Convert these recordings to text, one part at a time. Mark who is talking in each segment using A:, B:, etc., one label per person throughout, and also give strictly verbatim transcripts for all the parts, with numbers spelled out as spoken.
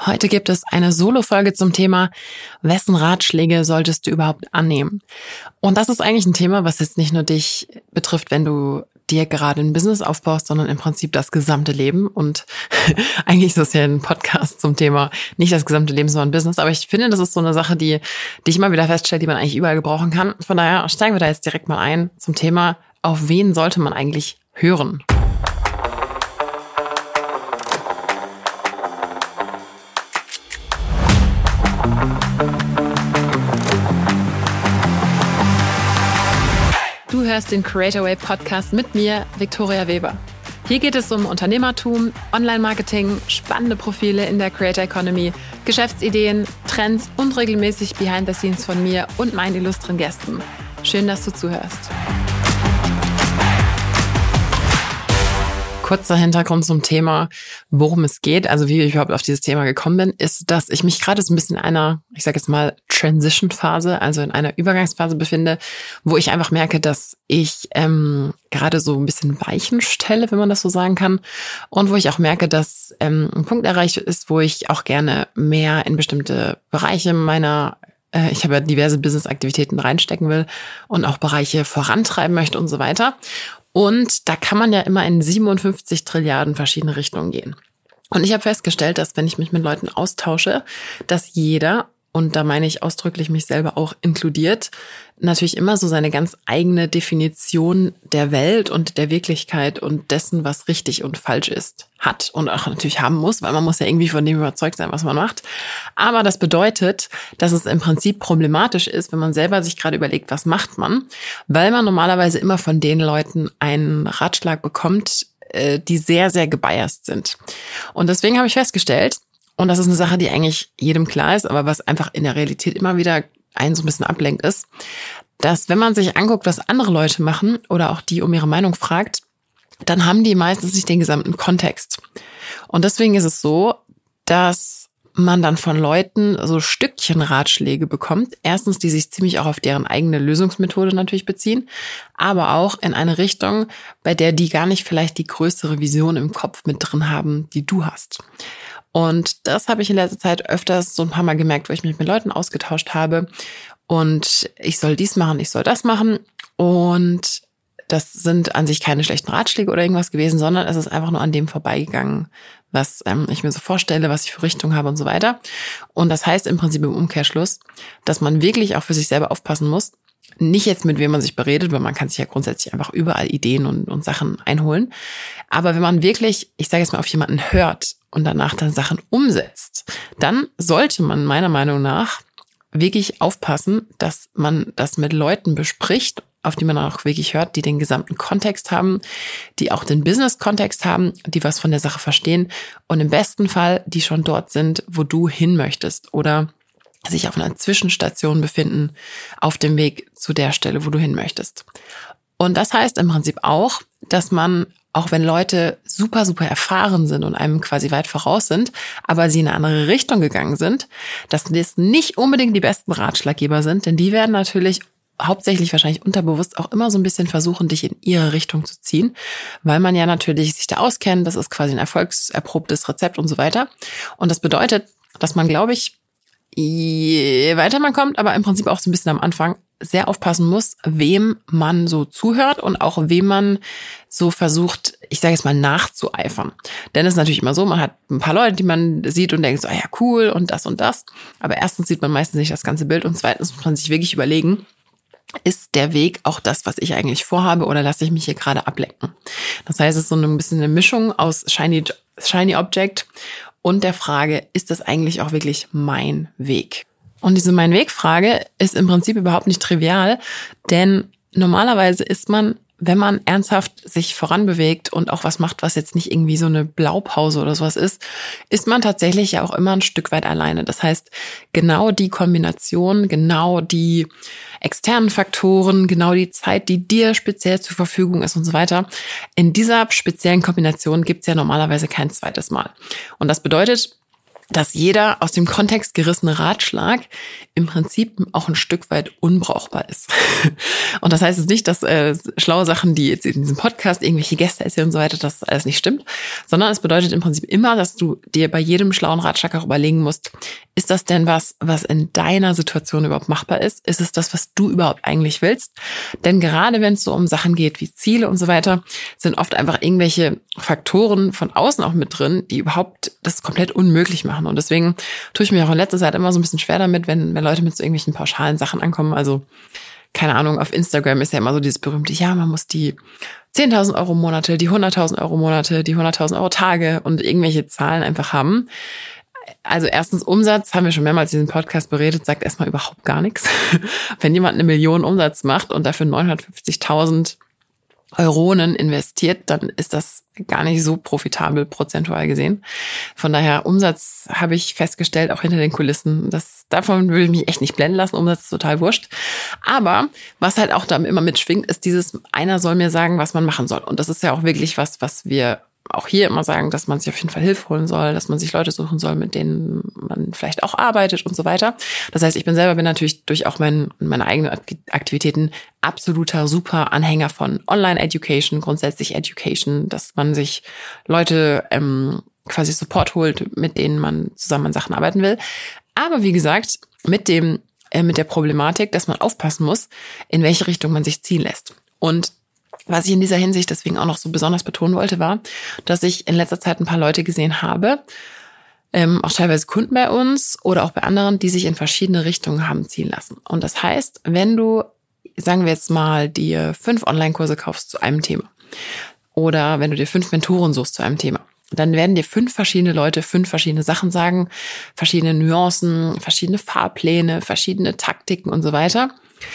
A: Heute gibt es eine Solo-Folge zum Thema, wessen Ratschläge solltest du überhaupt annehmen? Und das ist eigentlich ein Thema, was jetzt nicht nur dich betrifft, wenn du dir gerade ein Business aufbaust, sondern im Prinzip das gesamte Leben. Und eigentlich ist das ja ein Podcast zum Thema nicht das gesamte Leben, sondern Business. Aber ich finde, das ist so eine Sache, die, die ich immer wieder feststelle, die man eigentlich überall gebrauchen kann. Von daher steigen wir da jetzt direkt mal ein zum Thema, auf wen sollte man eigentlich hören? Du hörst den Creator Way Podcast mit mir, Viktoria Weber. Hier geht es um Unternehmertum, Online-Marketing, spannende Profile in der Creator Economy, Geschäftsideen, Trends und regelmäßig Behind the Scenes von mir und meinen illustren Gästen. Schön, dass du zuhörst. Kurzer Hintergrund zum Thema, worum es geht, also wie ich überhaupt auf dieses Thema gekommen bin, ist, dass ich mich gerade so ein bisschen in einer, ich sage jetzt mal, Transition-Phase, also in einer Übergangsphase befinde, wo ich einfach merke, dass ich ähm, gerade so ein bisschen Weichen stelle, wenn man das so sagen kann, und wo ich auch merke, dass ähm, ein Punkt erreicht ist, wo ich auch gerne mehr in bestimmte Bereiche meiner äh, ich habe ja diverse Business-Aktivitäten reinstecken will und auch Bereiche vorantreiben möchte und so weiter. Und da kann man ja immer in siebenundfünfzig Trilliarden verschiedene Richtungen gehen. Und ich habe festgestellt, dass wenn ich mich mit Leuten austausche, dass jeder, und da meine ich ausdrücklich mich selber auch inkludiert, natürlich immer so seine ganz eigene Definition der Welt und der Wirklichkeit und dessen, was richtig und falsch ist, hat und auch natürlich haben muss, weil man muss ja irgendwie von dem überzeugt sein, was man macht. Aber das bedeutet, dass es im Prinzip problematisch ist, wenn man selber sich gerade überlegt, was macht man, weil man normalerweise immer von den Leuten einen Ratschlag bekommt, die sehr, sehr gebiased sind. Und deswegen habe ich festgestellt, und das ist eine Sache, die eigentlich jedem klar ist, aber was einfach in der Realität immer wieder einen so ein bisschen ablenkt ist, dass wenn man sich anguckt, was andere Leute machen oder auch die um ihre Meinung fragt, dann haben die meistens nicht den gesamten Kontext. Und deswegen ist es so, dass man dann von Leuten so Stückchen Ratschläge bekommt. Erstens, die sich ziemlich auch auf deren eigene Lösungsmethode natürlich beziehen, aber auch in eine Richtung, bei der die gar nicht vielleicht die größere Vision im Kopf mit drin haben, die du hast. Und das habe ich in letzter Zeit öfters so ein paar Mal gemerkt, wo ich mich mit Leuten ausgetauscht habe und ich soll dies machen, ich soll das machen, und das sind an sich keine schlechten Ratschläge oder irgendwas gewesen, sondern es ist einfach nur an dem vorbeigegangen, was ähm, ich mir so vorstelle, was ich für Richtung habe und so weiter. Und das heißt im Prinzip im Umkehrschluss, dass man wirklich auch für sich selber aufpassen muss, nicht jetzt mit wem man sich beredet, weil man kann sich ja grundsätzlich einfach überall Ideen und, und Sachen einholen. Aber wenn man wirklich, ich sage jetzt mal, auf jemanden hört und danach dann Sachen umsetzt, dann sollte man meiner Meinung nach wirklich aufpassen, dass man das mit Leuten bespricht, auf die man auch wirklich hört, die den gesamten Kontext haben, die auch den Business-Kontext haben, die was von der Sache verstehen und im besten Fall, die schon dort sind, wo du hin möchtest oder sich auf einer Zwischenstation befinden auf dem Weg zu der Stelle, wo du hin möchtest. Und das heißt im Prinzip auch, dass man, auch wenn Leute super, super erfahren sind und einem quasi weit voraus sind, aber sie in eine andere Richtung gegangen sind, dass das nicht unbedingt die besten Ratschlaggeber sind, denn die werden natürlich hauptsächlich wahrscheinlich unterbewusst auch immer so ein bisschen versuchen, dich in ihre Richtung zu ziehen, weil man ja natürlich sich da auskennt, das ist quasi ein erfolgserprobtes Rezept und so weiter. Und das bedeutet, dass man, glaube ich, je weiter man kommt, aber im Prinzip auch so ein bisschen am Anfang, sehr aufpassen muss, wem man so zuhört und auch wem man so versucht, ich sage jetzt mal, nachzueifern. Denn es ist natürlich immer so, man hat ein paar Leute, die man sieht und denkt so, ah ja, cool und das und das. Aber erstens sieht man meistens nicht das ganze Bild und zweitens muss man sich wirklich überlegen, ist der Weg auch das, was ich eigentlich vorhabe, oder lasse ich mich hier gerade ablenken? Das heißt, es ist so ein bisschen eine Mischung aus Shiny, Shiny Object und der Frage, ist das eigentlich auch wirklich mein Weg? Und diese Mein Weg-Frage ist im Prinzip überhaupt nicht trivial, denn normalerweise ist man, wenn man ernsthaft sich voranbewegt und auch was macht, was jetzt nicht irgendwie so eine Blaupause oder sowas ist, ist man tatsächlich ja auch immer ein Stück weit alleine. Das heißt, genau die Kombination, genau die externen Faktoren, genau die Zeit, die dir speziell zur Verfügung ist und so weiter, in dieser speziellen Kombination gibt es ja normalerweise kein zweites Mal. Und das bedeutet, dass jeder aus dem Kontext gerissene Ratschlag im Prinzip auch ein Stück weit unbrauchbar ist. Und das heißt jetzt nicht, dass äh, schlaue Sachen, die jetzt in diesem Podcast irgendwelche Gäste erzählen und so weiter, dass alles nicht stimmt, sondern es bedeutet im Prinzip immer, dass du dir bei jedem schlauen Ratschlag auch überlegen musst, ist das denn was, was in deiner Situation überhaupt machbar ist? Ist es das, was du überhaupt eigentlich willst? Denn gerade wenn es so um Sachen geht wie Ziele und so weiter, sind oft einfach irgendwelche Faktoren von außen auch mit drin, die überhaupt das komplett unmöglich machen. Und deswegen tue ich mir auch in letzter Zeit immer so ein bisschen schwer damit, wenn, wenn Leute mit so irgendwelchen pauschalen Sachen ankommen. Also, keine Ahnung, auf Instagram ist ja immer so dieses berühmte, ja, man muss die zehntausend Euro Monate, die hunderttausend Euro Monate, die hunderttausend Euro Tage und irgendwelche Zahlen einfach haben. Also erstens Umsatz, haben wir schon mehrmals in diesem Podcast beredet, sagt erstmal überhaupt gar nichts. Wenn jemand eine Million Umsatz macht und dafür neunhundertfünfzigtausend Euronen investiert, dann ist das gar nicht so profitabel prozentual gesehen. Von daher, Umsatz habe ich festgestellt, auch hinter den Kulissen. Das, davon würde ich mich echt nicht blenden lassen. Umsatz ist total wurscht. Aber was halt auch da immer mitschwingt, ist dieses, einer soll mir sagen, was man machen soll. Und das ist ja auch wirklich was, was wir auch hier immer sagen, dass man sich auf jeden Fall Hilfe holen soll, dass man sich Leute suchen soll, mit denen man vielleicht auch arbeitet und so weiter. Das heißt, ich bin selber bin natürlich durch auch mein, meine eigenen Aktivitäten absoluter super Anhänger von Online-Education, grundsätzlich Education, dass man sich Leute ähm, quasi Support holt, mit denen man zusammen an Sachen arbeiten will. Aber wie gesagt, mit dem äh, mit der Problematik, dass man aufpassen muss, in welche Richtung man sich ziehen lässt. Und was ich in dieser Hinsicht deswegen auch noch so besonders betonen wollte, war, dass ich in letzter Zeit ein paar Leute gesehen habe, ähm, auch teilweise Kunden bei uns oder auch bei anderen, die sich in verschiedene Richtungen haben ziehen lassen. Und das heißt, wenn du, sagen wir jetzt mal, dir fünf Online-Kurse kaufst zu einem Thema oder wenn du dir fünf Mentoren suchst zu einem Thema, dann werden dir fünf verschiedene Leute fünf verschiedene Sachen sagen, verschiedene Nuancen, verschiedene Fahrpläne, verschiedene Taktiken und so weiter.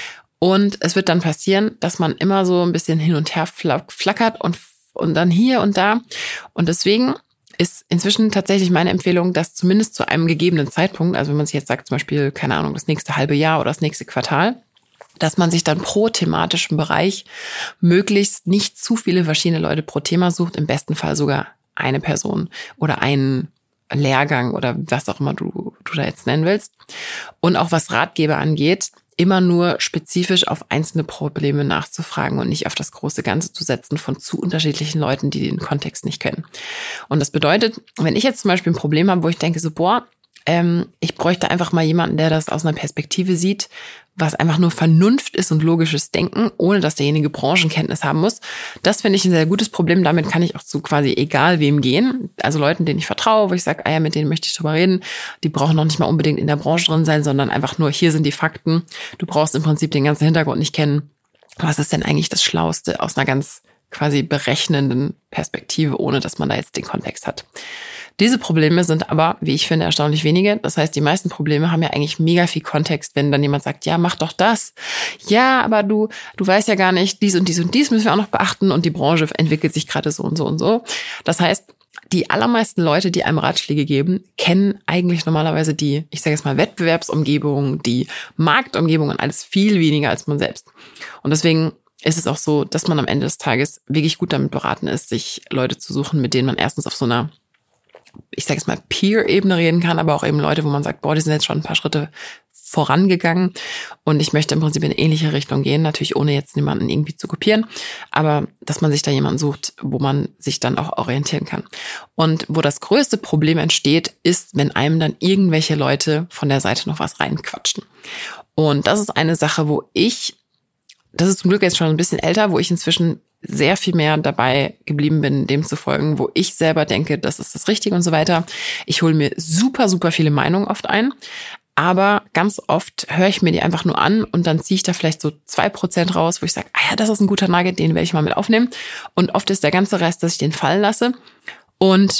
A: Und es wird dann passieren, dass man immer so ein bisschen hin und her flackert und, und dann hier und da. Und deswegen ist inzwischen tatsächlich meine Empfehlung, dass zumindest zu einem gegebenen Zeitpunkt, also wenn man sich jetzt sagt, zum Beispiel, keine Ahnung, das nächste halbe Jahr oder das nächste Quartal, dass man sich dann pro thematischen Bereich möglichst nicht zu viele verschiedene Leute pro Thema sucht, im besten Fall sogar eine Person oder einen Lehrgang oder was auch immer du, du da jetzt nennen willst. Und auch was Ratgeber angeht, immer nur spezifisch auf einzelne Probleme nachzufragen und nicht auf das große Ganze zu setzen von zu unterschiedlichen Leuten, die den Kontext nicht kennen. Und das bedeutet, wenn ich jetzt zum Beispiel ein Problem habe, wo ich denke so, boah, ähm, ich bräuchte einfach mal jemanden, der das aus einer Perspektive sieht, was einfach nur Vernunft ist und logisches Denken, ohne dass derjenige Branchenkenntnis haben muss. Das finde ich ein sehr gutes Problem. Damit kann ich auch zu quasi egal wem gehen. Also Leuten, denen ich vertraue, wo ich sage, ah ja, mit denen möchte ich drüber reden. Die brauchen noch nicht mal unbedingt in der Branche drin sein, sondern einfach nur, hier sind die Fakten. Du brauchst im Prinzip den ganzen Hintergrund nicht kennen. Was ist denn eigentlich das Schlauste aus einer ganz quasi berechnenden Perspektive, ohne dass man da jetzt den Kontext hat. Diese Probleme sind aber, wie ich finde, erstaunlich wenige. Das heißt, die meisten Probleme haben ja eigentlich mega viel Kontext, wenn dann jemand sagt, ja, mach doch das. Ja, aber du, du weißt ja gar nicht, dies und dies und dies müssen wir auch noch beachten und die Branche entwickelt sich gerade so und so und so. Das heißt, die allermeisten Leute, die einem Ratschläge geben, kennen eigentlich normalerweise die, ich sage jetzt mal, Wettbewerbsumgebung, die Marktumgebung und alles viel weniger als man selbst. Und deswegen ist es auch so, dass man am Ende des Tages wirklich gut damit beraten ist, sich Leute zu suchen, mit denen man erstens auf so einer, ich sage jetzt mal, Peer-Ebene reden kann, aber auch eben Leute, wo man sagt, boah, die sind jetzt schon ein paar Schritte vorangegangen und ich möchte im Prinzip in eine ähnliche Richtung gehen, natürlich ohne jetzt niemanden irgendwie zu kopieren, aber dass man sich da jemanden sucht, wo man sich dann auch orientieren kann. Und wo das größte Problem entsteht, ist, wenn einem dann irgendwelche Leute von der Seite noch was reinquatschen. Und das ist eine Sache, wo ich, das ist zum Glück jetzt schon ein bisschen älter, wo ich inzwischen sehr viel mehr dabei geblieben bin, dem zu folgen, wo ich selber denke, das ist das Richtige und so weiter. Ich hole mir super, super viele Meinungen oft ein, aber ganz oft höre ich mir die einfach nur an und dann ziehe ich da vielleicht so zwei Prozent raus, wo ich sage, ah ja, das ist ein guter Nugget, den werde ich mal mit aufnehmen. Und oft ist der ganze Rest, dass ich den fallen lasse. Und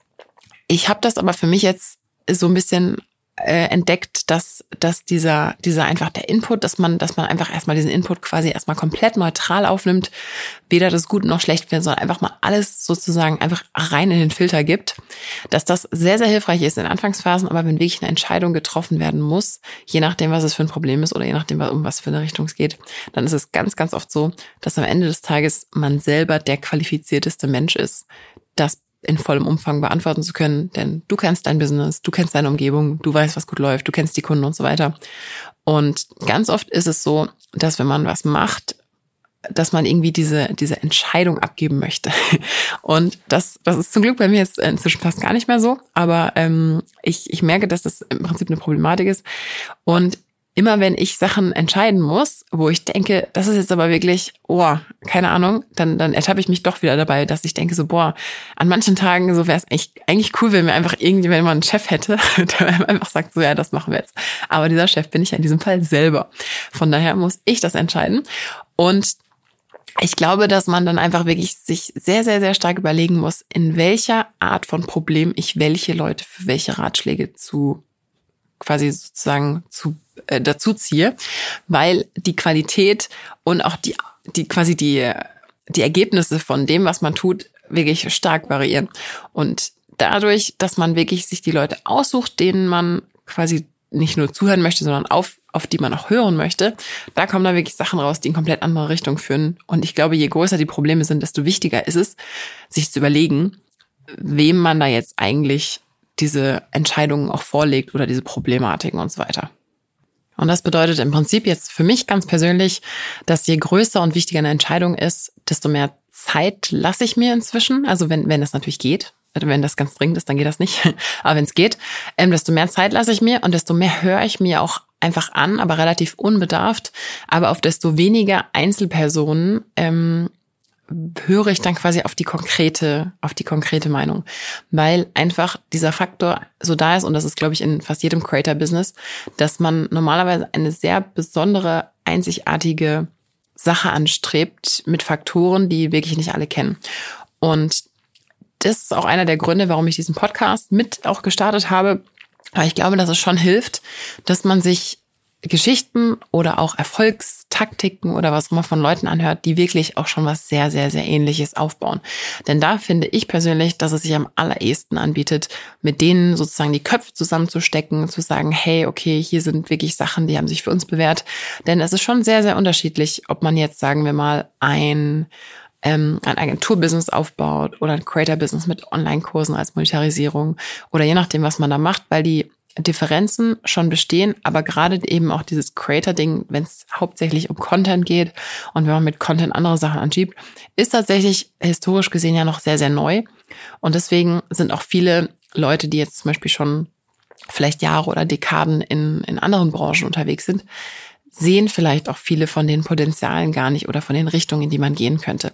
A: ich habe das aber für mich jetzt so ein bisschen äh, entdeckt, dass dass dieser dieser einfach der Input, dass man dass man einfach erstmal diesen Input quasi erstmal komplett neutral aufnimmt, weder das Gute noch schlecht wird, sondern einfach mal alles sozusagen einfach rein in den Filter gibt, dass das sehr, sehr hilfreich ist in Anfangsphasen, aber wenn wirklich eine Entscheidung getroffen werden muss, je nachdem, was es für ein Problem ist oder je nachdem, um was für eine Richtung es geht, dann ist es ganz, ganz oft so, dass am Ende des Tages man selber der qualifizierteste Mensch ist, das in vollem Umfang beantworten zu können, denn du kennst dein Business, du kennst deine Umgebung, du weißt, was gut läuft, du kennst die Kunden und so weiter. Und ganz oft ist es so, dass wenn man was macht, dass man irgendwie diese diese Entscheidung abgeben möchte. Und das das ist zum Glück bei mir jetzt inzwischen fast gar nicht mehr so, aber ähm, ich ich merke, dass das im Prinzip eine Problematik ist. Und immer wenn ich Sachen entscheiden muss, wo ich denke, das ist jetzt aber wirklich, oh, keine Ahnung, dann dann ertappe ich mich doch wieder dabei, dass ich denke so, boah, an manchen Tagen so wäre es eigentlich, eigentlich cool, wenn mir einfach irgendjemand mal einen Chef hätte, der einfach sagt, so ja, das machen wir jetzt. Aber dieser Chef bin ich ja in diesem Fall selber. Von daher muss ich das entscheiden. Und ich glaube, dass man dann einfach wirklich sich sehr, sehr, sehr stark überlegen muss, in welcher Art von Problem ich welche Leute für welche Ratschläge zu quasi sozusagen zu äh, dazu ziehe, weil die Qualität und auch die die quasi die die Ergebnisse von dem, was man tut, wirklich stark variieren. Und dadurch, dass man wirklich sich die Leute aussucht, denen man quasi nicht nur zuhören möchte, sondern auf auf die man auch hören möchte, da kommen da wirklich Sachen raus, die in komplett andere Richtung führen. Und ich glaube, je größer die Probleme sind, desto wichtiger ist es, sich zu überlegen, wem man da jetzt eigentlich diese Entscheidungen auch vorlegt oder diese Problematiken und so weiter. Und das bedeutet im Prinzip jetzt für mich ganz persönlich, dass je größer und wichtiger eine Entscheidung ist, desto mehr Zeit lasse ich mir inzwischen, also wenn wenn das natürlich geht. Wenn das ganz dringend ist, dann geht das nicht. Aber wenn es geht, ähm, desto mehr Zeit lasse ich mir und desto mehr höre ich mir auch einfach an, aber relativ unbedarft. Aber auf desto weniger Einzelpersonen ähm, höre ich dann quasi auf die konkrete, auf die konkrete Meinung. Weil einfach dieser Faktor so da ist, und das ist, glaube ich, in fast jedem Creator-Business, dass man normalerweise eine sehr besondere, einzigartige Sache anstrebt mit Faktoren, die wirklich nicht alle kennen. Und das ist auch einer der Gründe, warum ich diesen Podcast mit auch gestartet habe. Aber ich glaube, dass es schon hilft, dass man sich Geschichten oder auch Erfolgstaktiken oder was auch immer von Leuten anhört, die wirklich auch schon was sehr, sehr, sehr Ähnliches aufbauen. Denn da finde ich persönlich, dass es sich am allerersten anbietet, mit denen sozusagen die Köpfe zusammenzustecken, zu sagen, hey, okay, hier sind wirklich Sachen, die haben sich für uns bewährt. Denn es ist schon sehr, sehr unterschiedlich, ob man jetzt, sagen wir mal, ein ein Agenturbusiness aufbaut oder ein Creator-Business mit Online-Kursen als Monetarisierung oder je nachdem, was man da macht, weil die Differenzen schon bestehen, aber gerade eben auch dieses Creator-Ding, wenn es hauptsächlich um Content geht und wenn man mit Content andere Sachen anschiebt, ist tatsächlich historisch gesehen ja noch sehr, sehr neu. Und deswegen sind auch viele Leute, die jetzt zum Beispiel schon vielleicht Jahre oder Dekaden in, in anderen Branchen unterwegs sind, sehen vielleicht auch viele von den Potenzialen gar nicht oder von den Richtungen, in die man gehen könnte.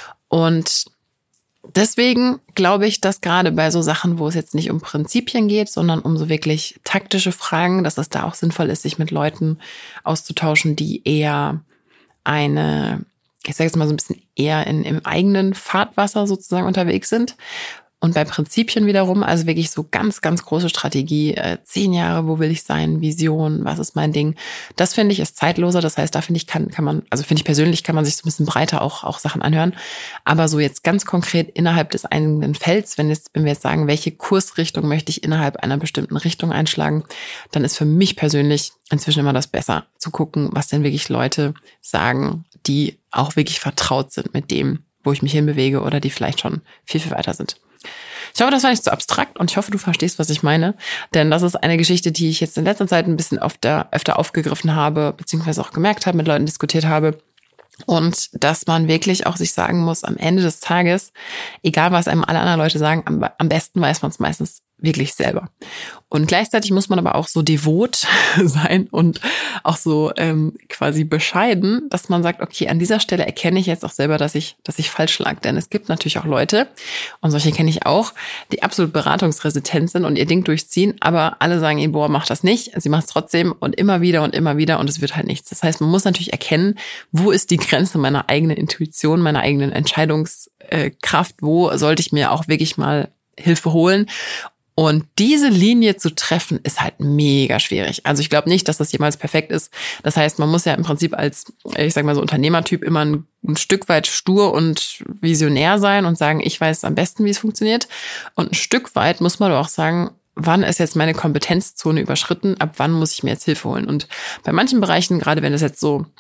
A: Und deswegen glaube ich, dass gerade bei so Sachen, wo es jetzt nicht um Prinzipien geht, sondern um so wirklich taktische Fragen, dass es da auch sinnvoll ist, sich mit Leuten auszutauschen, die eher eine, ich sage jetzt mal so ein bisschen eher in, im eigenen Fahrtwasser sozusagen unterwegs sind. Und bei Prinzipien wiederum, also wirklich so ganz, ganz große Strategie, äh, zehn Jahre, wo will ich sein, Vision, was ist mein Ding, das finde ich ist zeitloser. Das heißt, da finde ich, kann, kann man, also finde ich persönlich, kann man sich so ein bisschen breiter auch, auch Sachen anhören. Aber so jetzt ganz konkret innerhalb des eigenen Felds, wenn jetzt, wenn wir jetzt sagen, welche Kursrichtung möchte ich innerhalb einer bestimmten Richtung einschlagen, dann ist für mich persönlich inzwischen immer das besser, zu gucken, was denn wirklich Leute sagen, die auch wirklich vertraut sind mit dem, wo ich mich hinbewege oder die vielleicht schon viel, viel weiter sind. Ich hoffe, das war nicht zu abstrakt und ich hoffe, du verstehst, was ich meine. Denn das ist eine Geschichte, die ich jetzt in letzter Zeit ein bisschen öfter, öfter aufgegriffen habe, beziehungsweise auch gemerkt habe, mit Leuten diskutiert habe. Und dass man wirklich auch sich sagen muss, am Ende des Tages, egal was einem alle anderen Leute sagen, am, am besten weiß man es meistens wirklich selber. Und gleichzeitig muss man aber auch so devot sein und auch so ähm, quasi bescheiden, dass man sagt, okay, an dieser Stelle erkenne ich jetzt auch selber, dass ich, dass ich falsch lag. Denn es gibt natürlich auch Leute, und solche kenne ich auch, die absolut beratungsresistent sind und ihr Ding durchziehen, aber alle sagen ihnen, boah, mach das nicht. Sie macht es trotzdem und immer wieder und immer wieder und es wird halt nichts. Das heißt, man muss natürlich erkennen, wo ist die Grenze meiner eigenen Intuition, meiner eigenen Entscheidungskraft, wo sollte ich mir auch wirklich mal Hilfe holen. Und diese Linie zu treffen, ist halt mega schwierig. Also ich glaube nicht, dass das jemals perfekt ist. Das heißt, man muss ja im Prinzip als, ich sag mal so Unternehmertyp immer ein, ein Stück weit stur und visionär sein und sagen, ich weiß am besten, wie es funktioniert. Und ein Stück weit muss man doch auch sagen, wann ist jetzt meine Kompetenzzone überschritten, ab wann muss ich mir jetzt Hilfe holen. Und bei manchen Bereichen, gerade wenn es jetzt so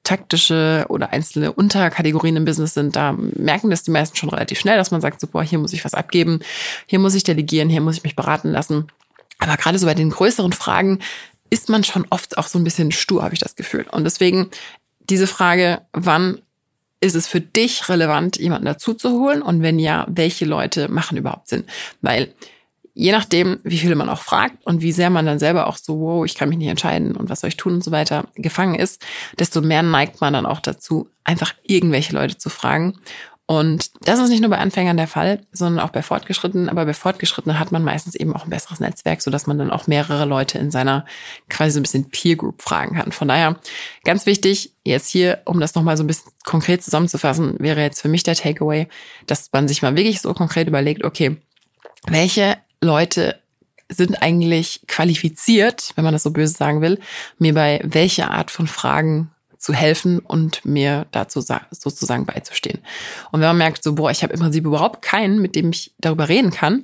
A: taktische oder einzelne Unterkategorien im Business sind, da merken das die meisten schon relativ schnell, dass man sagt, so, boah, hier muss ich was abgeben, hier muss ich delegieren, hier muss ich mich beraten lassen. Aber gerade so bei den größeren Fragen ist man schon oft auch so ein bisschen stur, habe ich das Gefühl. Und deswegen diese Frage, wann ist es für dich relevant, jemanden dazu zu holen? Und wenn ja, welche Leute machen überhaupt Sinn? Weil je nachdem, wie viele man auch fragt und wie sehr man dann selber auch so, wow, ich kann mich nicht entscheiden und was soll ich tun und so weiter, gefangen ist, desto mehr neigt man dann auch dazu, einfach irgendwelche Leute zu fragen. Und das ist nicht nur bei Anfängern der Fall, sondern auch bei Fortgeschrittenen. Aber bei Fortgeschrittenen hat man meistens eben auch ein besseres Netzwerk, sodass man dann auch mehrere Leute in seiner quasi so ein bisschen Peer Group fragen kann. Von daher ganz wichtig, jetzt hier, um das nochmal so ein bisschen konkret zusammenzufassen, wäre jetzt für mich der Takeaway, dass man sich mal wirklich so konkret überlegt, okay, welche Leute sind eigentlich qualifiziert, wenn man das so böse sagen will, mir bei welcher Art von Fragen zu helfen und mir dazu sozusagen beizustehen. Und wenn man merkt, so, boah, ich habe im Prinzip überhaupt keinen, mit dem ich darüber reden kann,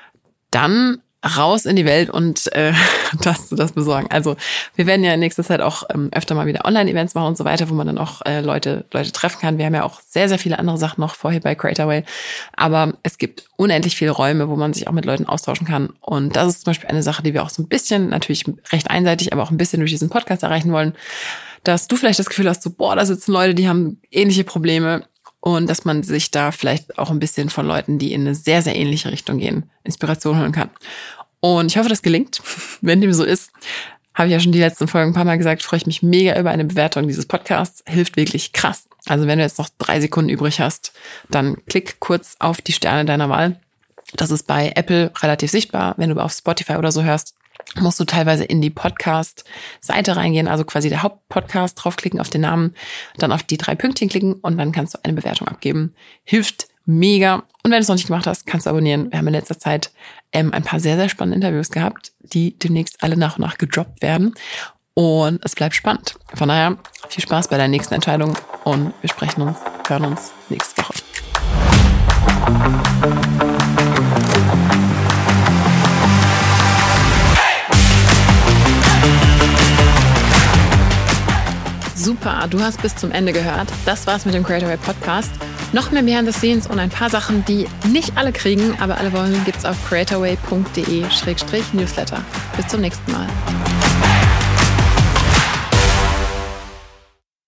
A: dann raus in die Welt und äh, das, das besorgen. Also wir werden ja in nächster Zeit auch ähm, öfter mal wieder Online-Events machen und so weiter, wo man dann auch äh, Leute Leute treffen kann. Wir haben ja auch sehr, sehr viele andere Sachen noch vorher bei Creatorway. Aber es gibt unendlich viele Räume, wo man sich auch mit Leuten austauschen kann. Und das ist zum Beispiel eine Sache, die wir auch so ein bisschen, natürlich recht einseitig, aber auch ein bisschen durch diesen Podcast erreichen wollen, dass du vielleicht das Gefühl hast, so, boah, da sitzen Leute, die haben ähnliche Probleme. Und dass man sich da vielleicht auch ein bisschen von Leuten, die in eine sehr, sehr ähnliche Richtung gehen, Inspiration holen kann. Und ich hoffe, das gelingt. Wenn dem so ist, habe ich ja schon die letzten Folgen ein paar Mal gesagt, freue ich mich mega über eine Bewertung dieses Podcasts. Hilft wirklich krass. Also wenn du jetzt noch drei Sekunden übrig hast, dann klick kurz auf die Sterne deiner Wahl. Das ist bei Apple relativ sichtbar. Wenn du auf Spotify oder so hörst, musst du teilweise in die Podcast-Seite reingehen, also quasi der Hauptpodcast, draufklicken auf den Namen, dann auf die drei Pünktchen klicken und dann kannst du eine Bewertung abgeben. Hilft mega. Und wenn du es noch nicht gemacht hast, kannst du abonnieren. Wir haben in letzter Zeit ähm, ein paar sehr, sehr spannende Interviews gehabt, die demnächst alle nach und nach gedroppt werden. Und es bleibt spannend. Von daher viel Spaß bei deiner nächsten Entscheidung und wir sprechen uns, hören uns nächste Woche. Super, du hast bis zum Ende gehört. Das war's mit dem Creatorway Podcast. Noch mehr Behind the Scenes und ein paar Sachen, die nicht alle kriegen, aber alle wollen, gibt's auf creatorway punkt de slash newsletter. Bis zum nächsten Mal.